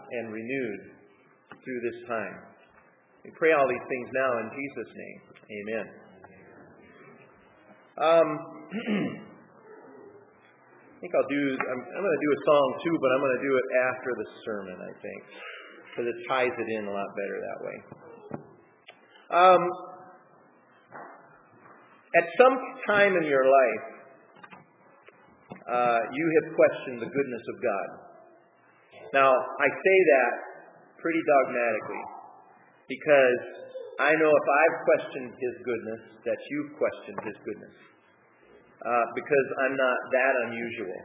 and renewed through this time. We pray all these things now in Jesus' name. Amen. I think I'm going to do a song too, but I'm going to do it after the sermon, I think, because it ties it in a lot better that way. At some time in your life, you have questioned the goodness of God. Now, I say that pretty dogmatically, because I know if I've questioned His goodness, that you've questioned His goodness. Because I'm not that unusual.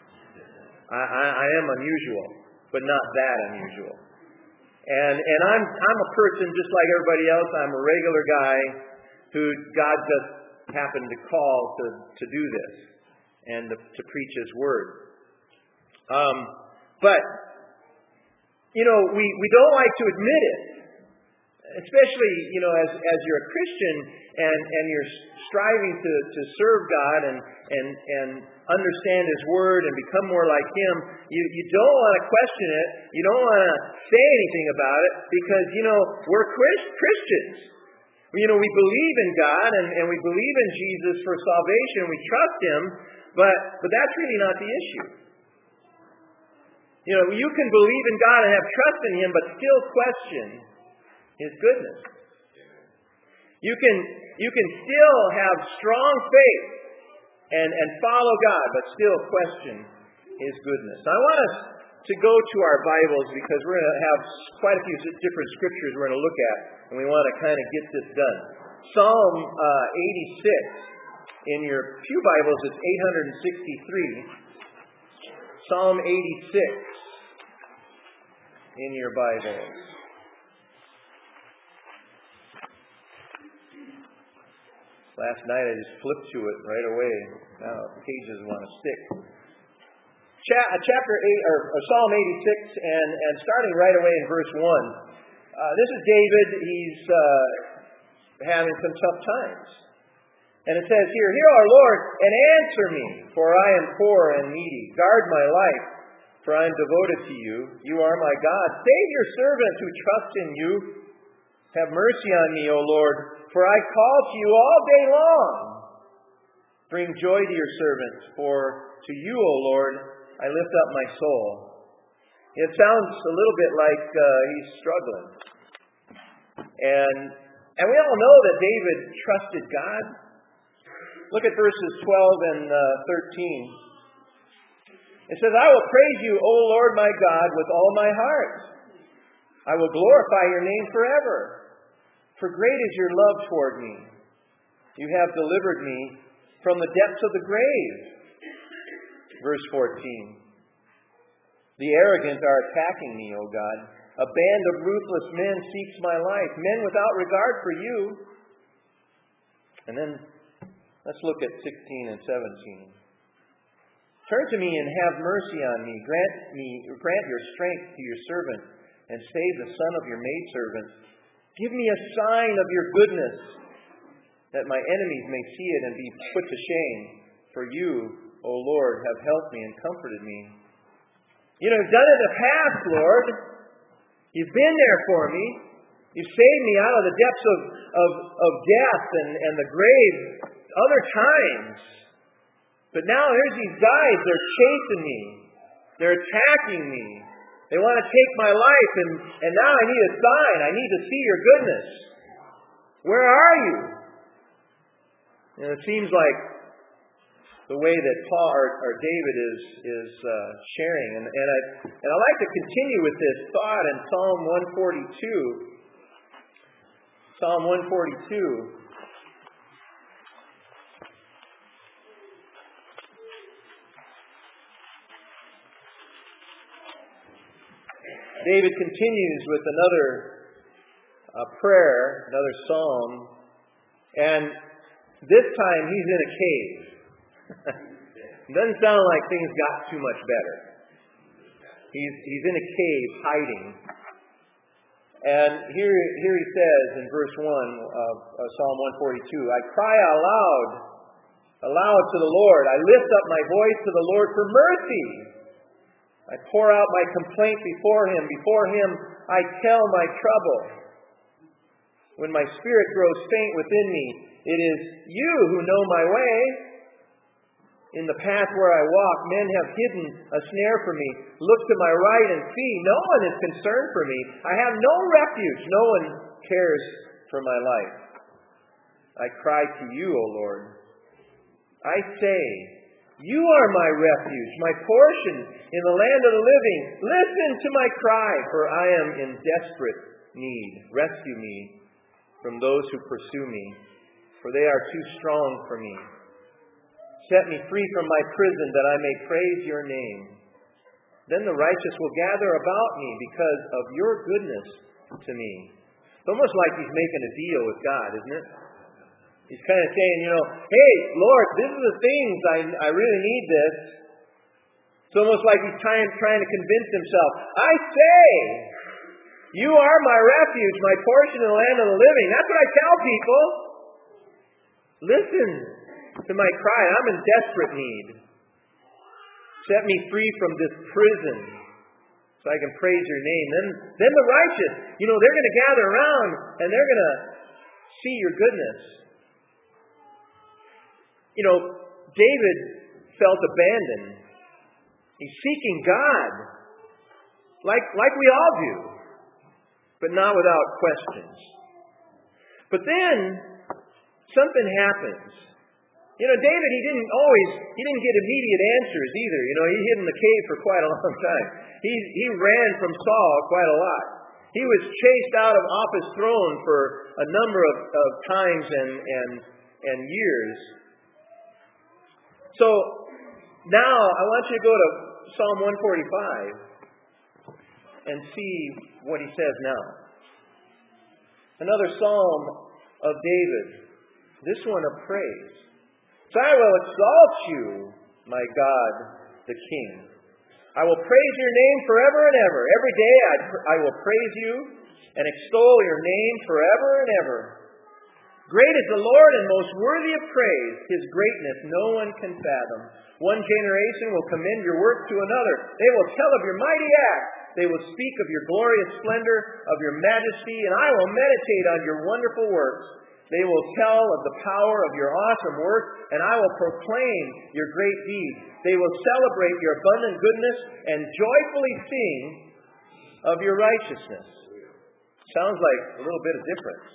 I am unusual, but not that unusual. And I'm a person just like everybody else. I'm a regular guy who God just happened to call to do this and to preach His Word. But we don't like to admit it. Especially, as you're a Christian and you're striving to serve God and understand His Word and become more like Him, you don't want to question it. You don't want to say anything about it because, we're Christians. We believe in God and we believe in Jesus for salvation. We trust Him, but that's really not the issue. You can believe in God and have trust in Him, but still question His goodness. You can still have strong faith and follow God, but still question His goodness. Now, I want us to go to our Bibles because we're going to have quite a few different scriptures we're going to look at, and we want to kind of get this done. Psalm 86. In your pew Bibles, it's 863. Psalm 86 in your Bibles. Last night I just flipped to it right away. Now the pages want to stick. Chapter 8, or Psalm 86, and starting right away in verse 1. This is David. He's having some tough times. And it says here, "Hear our Lord, and answer me, for I am poor and needy. Guard my life, for I am devoted to you. You are my God. Save your servant who trusts in you. Have mercy on me, O Lord, for I call to you all day long. Bring joy to your servant, for to you, O Lord, I lift up my soul." It sounds a little bit like he's struggling. And we all know that David trusted God. Look at verses 12 and 13. It says, "I will praise you, O Lord my God, with all my heart. I will glorify your name forever. For great is your love toward me. You have delivered me from the depths of the grave." Verse 14. "The arrogant are attacking me, O God. A band of ruthless men seeks my life, men without regard for you." And then let's look at 16 and 17. "Turn to me and have mercy on me. Grant your strength to your servant, and save the son of your maidservant. Give me a sign of your goodness, that my enemies may see it and be put to shame. For you, O Lord, have helped me and comforted me." You've done it in the past, Lord. You've been there for me. You've saved me out of the depths of death and the grave other times. But now here's these guys, they're chasing me. They're attacking me. They want to take my life, and now I need a sign. I need to see your goodness. Where are you? And it seems like the way that Paul or David is sharing. And I'd like to continue with this thought in Psalm 142. Psalm 142. David continues with another prayer, another psalm, and this time he's in a cave. It doesn't sound like things got too much better. He's in a cave hiding. And here he says in verse 1 of Psalm 142, "I cry aloud to the Lord. I lift up my voice to the Lord for mercy. I pour out my complaint before Him. Before Him I tell my trouble. When my spirit grows faint within me, it is You who know my way. In the path where I walk, men have hidden a snare for me. Look to my right and see, no one is concerned for me. I have no refuge. No one cares for my life. I cry to You, O Lord. I say, You are my refuge, my portion in the land of the living. Listen to my cry, for I am in desperate need. Rescue me from those who pursue me, for they are too strong for me. Set me free from my prison, that I may praise Your name. Then the righteous will gather about me because of Your goodness to me. It's almost like he's making a deal with God, isn't it? He's kind of saying, hey, Lord, this is the things, I really need this. It's almost like he's trying to convince himself. I say, You are my refuge, my portion in the land of the living. That's what I tell people. Listen to my cry. I'm in desperate need. Set me free from this prison so I can praise Your name. Then the righteous, they're going to gather around and they're going to see Your goodness. David felt abandoned. He's seeking God, like we all do, but not without questions. But then something happens. David, he didn't get immediate answers either. He hid in the cave for quite a long time. He ran from Saul quite a lot. He was chased off his throne for a number of times and years. So now I want you to go to Psalm 145 and see what he says now. Another psalm of David, this one of praise. So I will exalt You, my God, the King. I will praise Your name forever and ever. Every day I will praise You and extol Your name forever and ever. Great is the Lord and most worthy of praise. His greatness no one can fathom. One generation will commend Your work to another. They will tell of Your mighty acts. They will speak of Your glorious splendor, of Your majesty, and I will meditate on Your wonderful works. They will tell of the power of Your awesome work, and I will proclaim Your great deeds. They will celebrate Your abundant goodness and joyfully sing of Your righteousness. Sounds like a little bit of difference.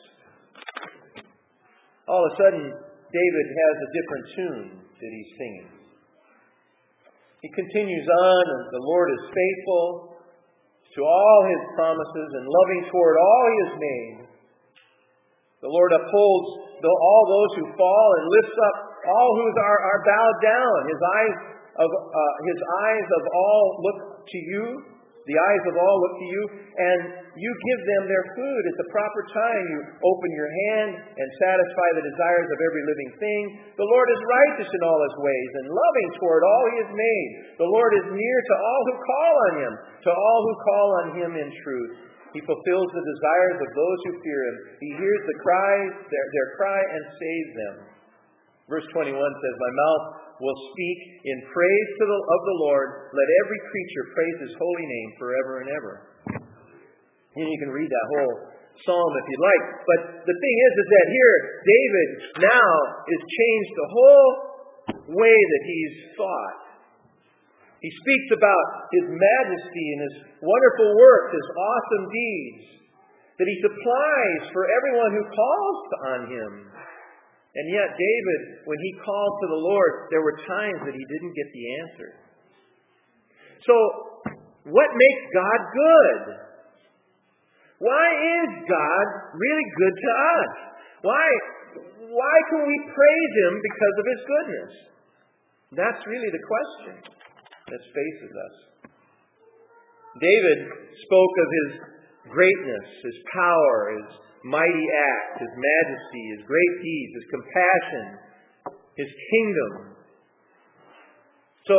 All of a sudden, David has a different tune that he's singing. He continues on, and the Lord is faithful to all His promises and loving toward all He has made. The Lord upholds all those who fall and lifts up all who are bowed down. His eyes of all look to You. The eyes of all look to You, and You give them their food at the proper time. You open Your hand and satisfy the desires of every living thing. The Lord is righteous in all His ways and loving toward all He has made. The Lord is near to all who call on Him, to all who call on Him in truth. He fulfills the desires of those who fear Him. He hears their cry and saves them. Verse 21 says, My mouth will speak in praise of the Lord. Let every creature praise His holy name forever and ever. And you can read that whole psalm if you'd like. But the thing is that here, David now has changed the whole way that he's thought. He speaks about His majesty and His wonderful works, His awesome deeds, that He supplies for everyone who calls on Him. And yet David, when he called to the Lord, there were times that he didn't get the answer. So, what makes God good? Why is God really good to us? Why can we praise Him because of His goodness? That's really the question that faces us. David spoke of His greatness, His power, His mighty acts, His majesty, His great deeds, His compassion, His kingdom. So,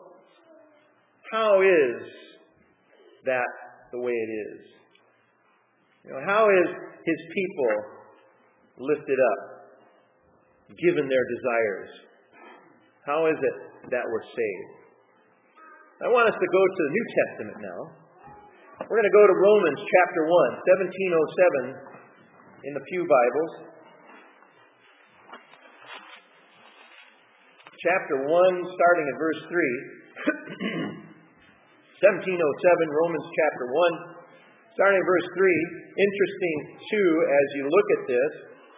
how is that the way it is? How is His people lifted up, given their desires? How is it that we're saved? I want us to go to the New Testament now. We're going to go to Romans chapter 1, 1707 in the Pew Bibles. Chapter 1, starting at verse 3. 1707, Romans chapter 1, starting at verse 3. Interesting, too, as you look at this.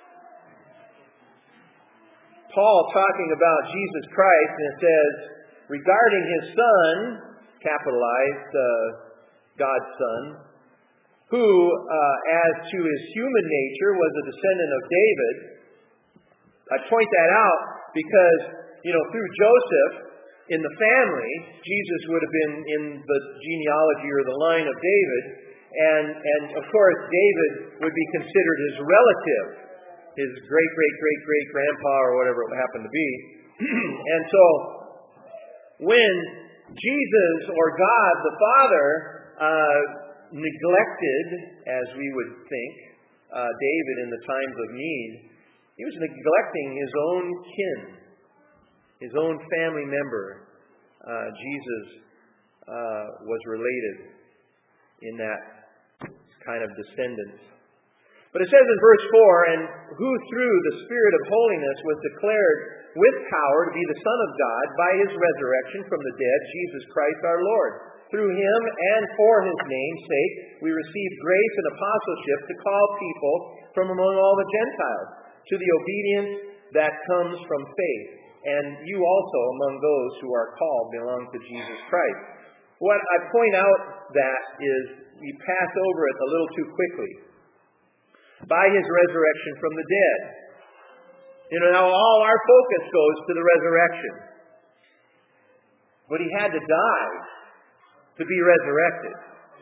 Paul talking about Jesus Christ, and it says, regarding His Son, capitalized, God's Son, who, as to His human nature, was a descendant of David. I point that out because, through Joseph, in the family, Jesus would have been in the genealogy or the line of David. And of course, David would be considered his relative, his great-great-great-great-grandpa or whatever it happened to be. And so, when Jesus or God the Father neglected, as we would think, David in the times of need, He was neglecting His own kin, His own family member. Jesus was related in that kind of descendants. But it says in verse 4, and who through the Spirit of holiness was declared with power to be the Son of God by His resurrection from the dead, Jesus Christ our Lord. Through Him and for His name's sake, we receive grace and apostleship to call people from among all the Gentiles to the obedience that comes from faith. And you also among those who are called belong to Jesus Christ. What I point out that is we pass over it a little too quickly. By His resurrection from the dead. Now all our focus goes to the resurrection. But He had to die to be resurrected.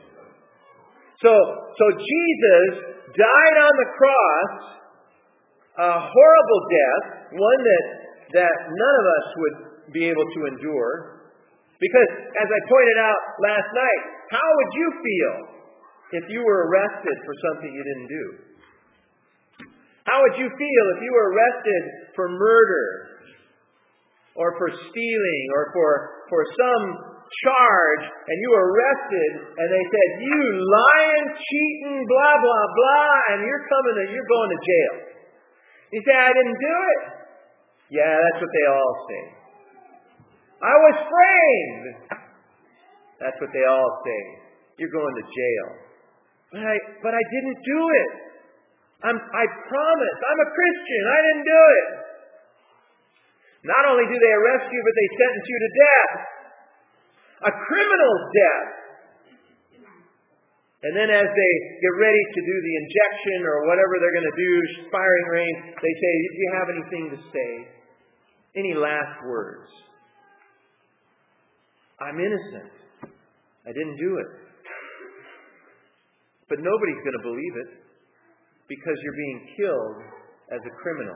So Jesus died on the cross, a horrible death, one that none of us would be able to endure. Because, as I pointed out last night, how would you feel if you were arrested for something you didn't do? How would you feel if you were arrested for murder or for stealing or for some charge and you were arrested and they said, you lying, cheating, blah, blah, blah, and you're going to jail. You say, I didn't do it. Yeah, that's what they all say. I was framed. That's what they all say. You're going to jail. But I didn't do it. I promise. I'm a Christian. I didn't do it. Not only do they arrest you, but they sentence you to death. A criminal's death. And then as they get ready to do the injection or whatever they're going to do, firing range, they say, do you have anything to say? Any last words? I'm innocent. I didn't do it. But nobody's going to believe it because you're being killed as a criminal.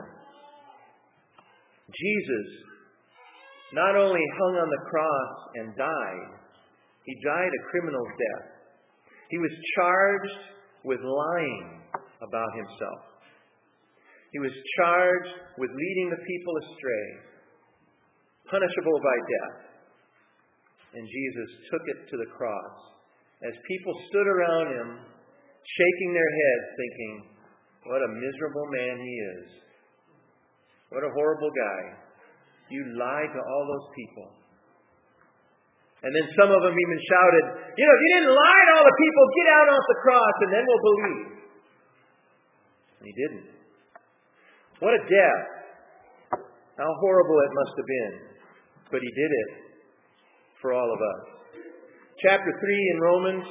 Jesus not only hung on the cross and died, He died a criminal's death. He was charged with lying about Himself. He was charged with leading the people astray, punishable by death. And Jesus took it to the cross. As people stood around Him, shaking their heads, thinking, what a miserable man he is. What a horrible guy. You lied to all those people. And then some of them even shouted, if you didn't lie to all the people, get out off the cross and then we'll believe. And He didn't. What a death. How horrible it must have been. But He did it for all of us. Chapter 3 in Romans,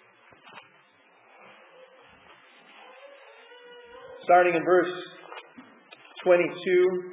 starting in verse 22.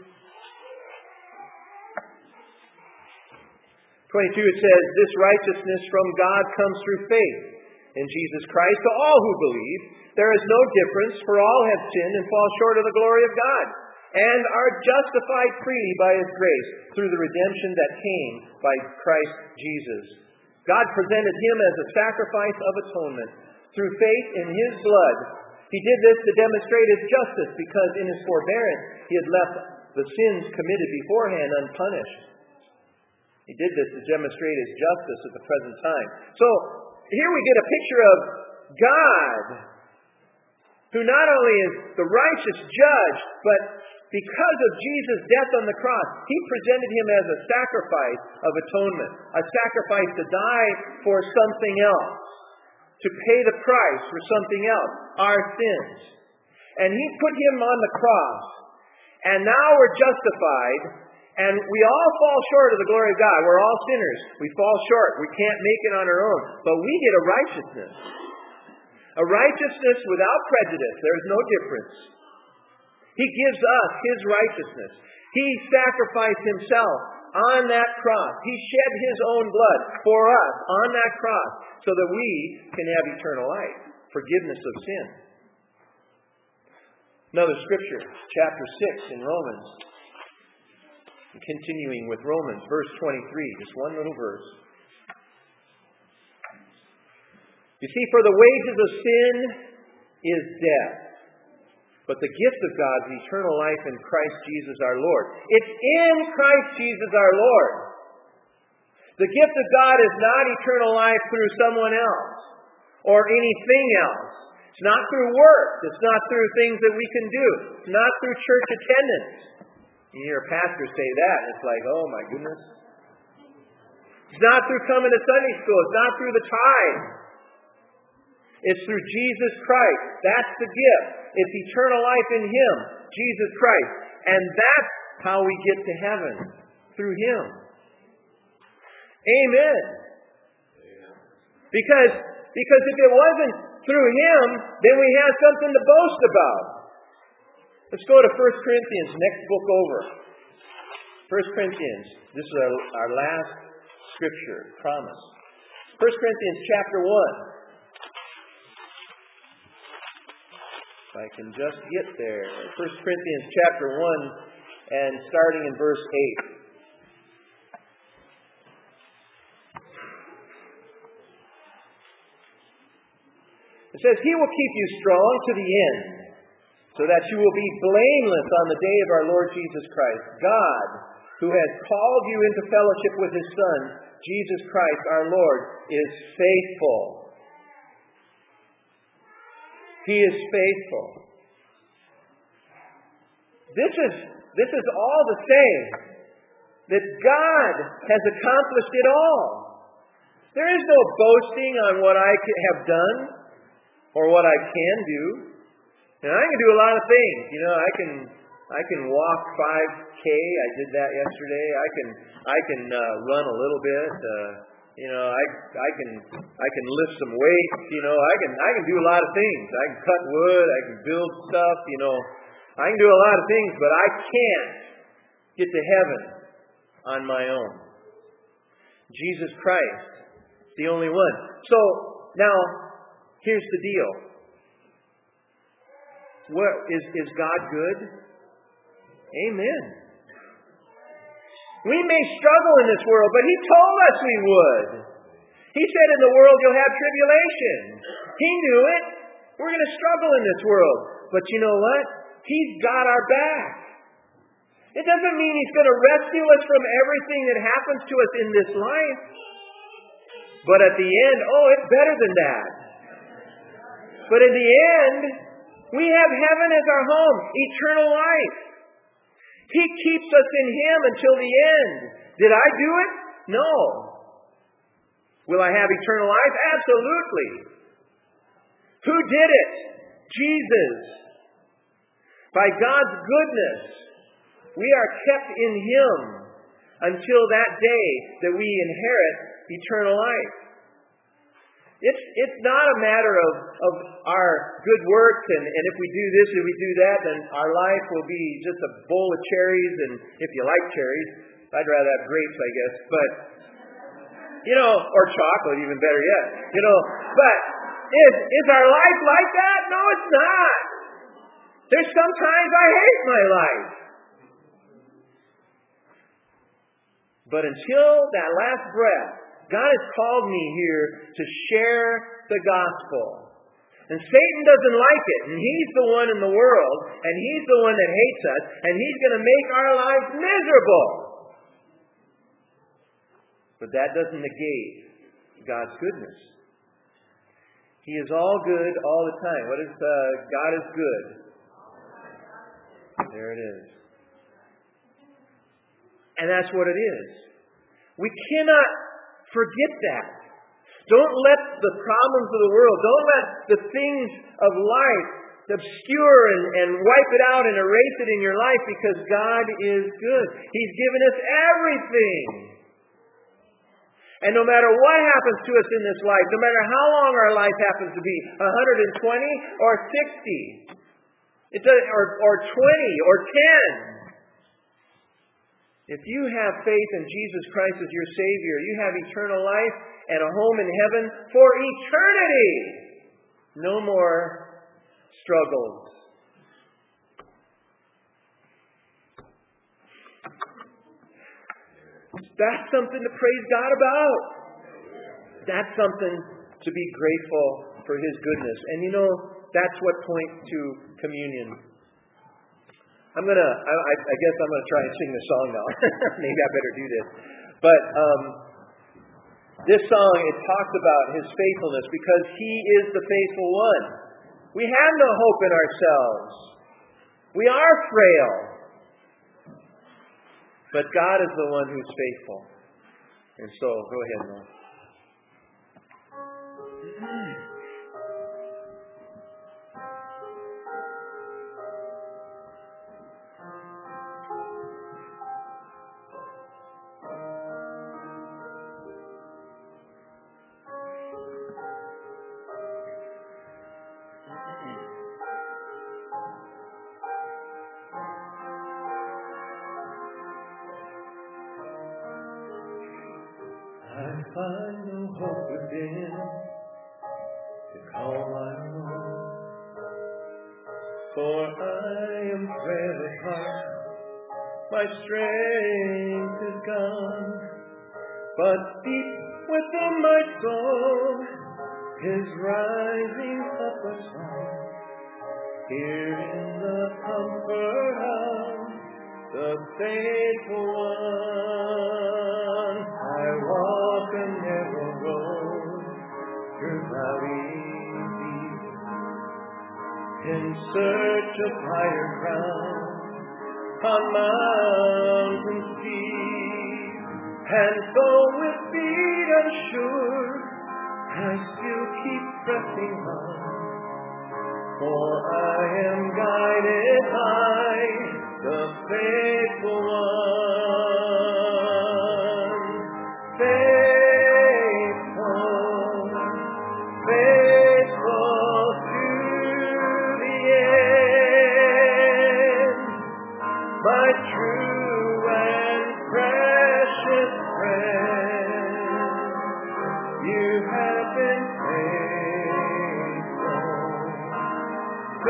22 it says, this righteousness from God comes through faith in Jesus Christ to all who believe. There is no difference, for all have sinned and fall short of the glory of God, and are justified freely by His grace through the redemption that came by Christ Jesus. God presented Him as a sacrifice of atonement through faith in His blood. He did this to demonstrate His justice, because in His forbearance He had left the sins committed beforehand unpunished. He did this to demonstrate His justice at the present time. So, here we get a picture of God, who not only is the righteous judge, but because of Jesus' death on the cross, He presented Him as a sacrifice of atonement, a sacrifice to die for something else, to pay the price for something else, our sins. And He put Him on the cross, and now we're justified, and we all fall short of the glory of God. We're all sinners. We fall short. We can't make it on our own. But we get a righteousness. A righteousness without prejudice. There's no difference. He gives us His righteousness. He sacrificed Himself on that cross. He shed His own blood for us on that cross so that we can have eternal life, forgiveness of sin. Another scripture, chapter 6 in Romans. Continuing with Romans, verse 23, just one little verse. You see, for the wages of sin is death, but the gift of God is eternal life in Christ Jesus our Lord. It's in Christ Jesus our Lord. The gift of God is not eternal life through someone else or anything else. It's not through works. It's not through things that we can do. It's not through church attendance. You hear a pastor say that, and it's like, oh my goodness. It's not through coming to Sunday school. It's not through the tithe. It's through Jesus Christ. That's the gift. It's eternal life in Him, Jesus Christ. And that's how we get to heaven, through Him. Amen. Because if it wasn't through Him, then we have something to boast about. Let's go to 1 Corinthians, next book over. 1 Corinthians. This is our last scripture, promise. 1 Corinthians chapter 1. If I can just get there. 1 Corinthians chapter 1 and starting in verse 8. It says, He will keep you strong to the end, so that you will be blameless on the day of our Lord Jesus Christ. God, who has called you into fellowship with His Son, Jesus Christ our Lord, is faithful. He is faithful. This is all the same. That God has accomplished it all. There is no boasting on what I have done or what I can do. And I can do a lot of things. You know, I can walk 5K. I did that yesterday. I can run a little bit. I can lift some weights. You know, I can do a lot of things. I can cut wood. I can build stuff. You know, I can do a lot of things, but I can't get to heaven on my own. Jesus Christ, the only one. So now, here's the deal. Is God good? Amen. We may struggle in this world, but He told us we would. He said in the world you'll have tribulation. He knew it. We're going to struggle in this world. But you know what? He's got our back. It doesn't mean He's going to rescue us from everything that happens to us in this life. But at the end, it's better than that. But in the end, we have heaven as our home, eternal life. He keeps us in Him until the end. Did I do it? No. Will I have eternal life? Absolutely. Who did it? Jesus. By God's goodness, we are kept in Him until that day that we inherit eternal life. It's not a matter of our good works and if we do this or we do that, then our life will be just a bowl of cherries. And if you like cherries, I'd rather have grapes, I guess. But, or chocolate, even better yet. But is our life like that? No, it's not. There's sometimes I hate my life. But until that last breath, God has called me here to share the gospel. And Satan doesn't like it. And he's the one in the world. And he's the one that hates us. And he's going to make our lives miserable. But that doesn't negate God's goodness. He is all good all the time. What is God is good? There it is. And that's what it is. We cannot forget that. Don't let the problems of the world, don't let the things of life obscure and wipe it out and erase it in your life, because God is good. He's given us everything. And no matter what happens to us in this life, no matter how long our life happens to be, 120 or 60, or 20 or 10, if you have faith in Jesus Christ as your Savior, you have eternal life and a home in heaven for eternity. No more struggles. That's something to praise God about. That's something to be grateful for His goodness. And you know, that's what points to communion. I guess I'm gonna try and sing the song now. Maybe I better do this. But this song, it talks about His faithfulness because He is the faithful one. We have no hope in ourselves. We are frail. But God is the one who's faithful. And so, go ahead, Noah. I find no hope within to call my own, for I am frail at heart, my strength is gone, but deep within my soul is rising up a song, here in the comfort of the faithful one. I walk a narrow road through valleys deep, in search of higher ground on mountains steep, and though with feet unsure I still keep pressing on, for I am guided by the faithful one. Faithful, faithful to the end, my true and precious friend. You have been faithful,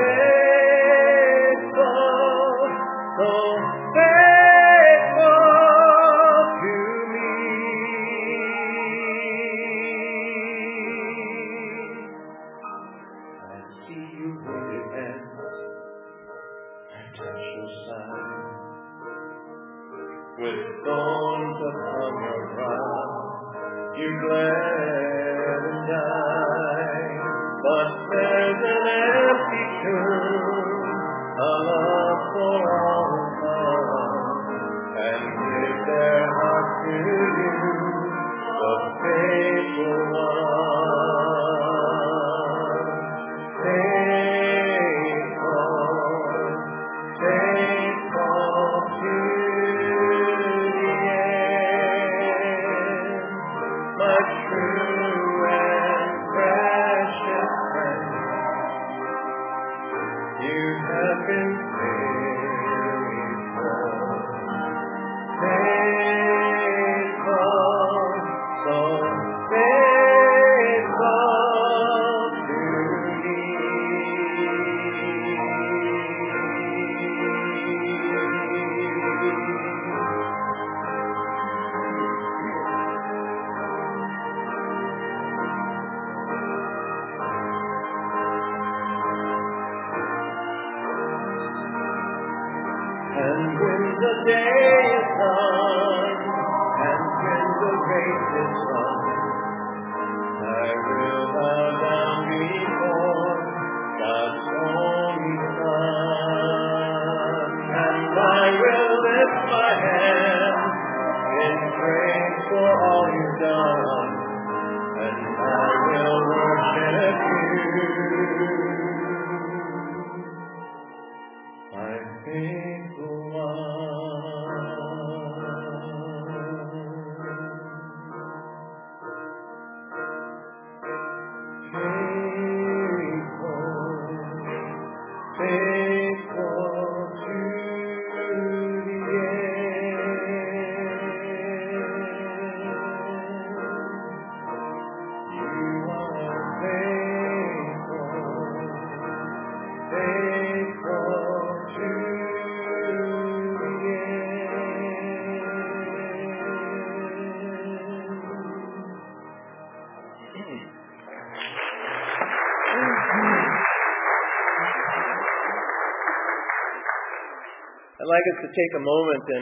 faithful, so faithful to me. I see you wounded hands and touch your side, with thorns upon your brow, you bled and died. But there's an empty tomb, a love for all who come and give their heart to you, the faithful one. Faithful, faithful to the end, my I'd like us to take a moment and